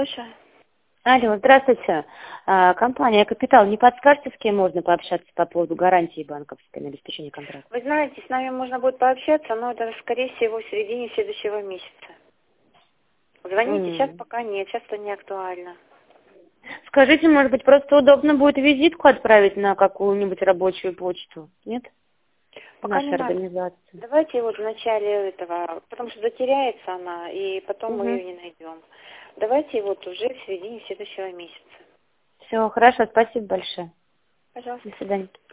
Слушаю. Алло, здравствуйте. Компания «Капитал». Не подскажете, с кем можно пообщаться по поводу гарантии банковской на обеспечение контракта? Вы знаете, с нами можно будет пообщаться, но это, скорее всего, в середине следующего месяца. Звоните, сейчас пока нет, сейчас это не актуально. Скажите, может быть, просто удобно будет визитку отправить на какую-нибудь рабочую почту? Нет? Пока не Нашей надо. организации. Давайте вот в начале этого, потому что затеряется она, и потом мы Угу. ее не найдем. Давайте вот уже в середине следующего месяца. Все, хорошо, спасибо большое. Пожалуйста. До свидания.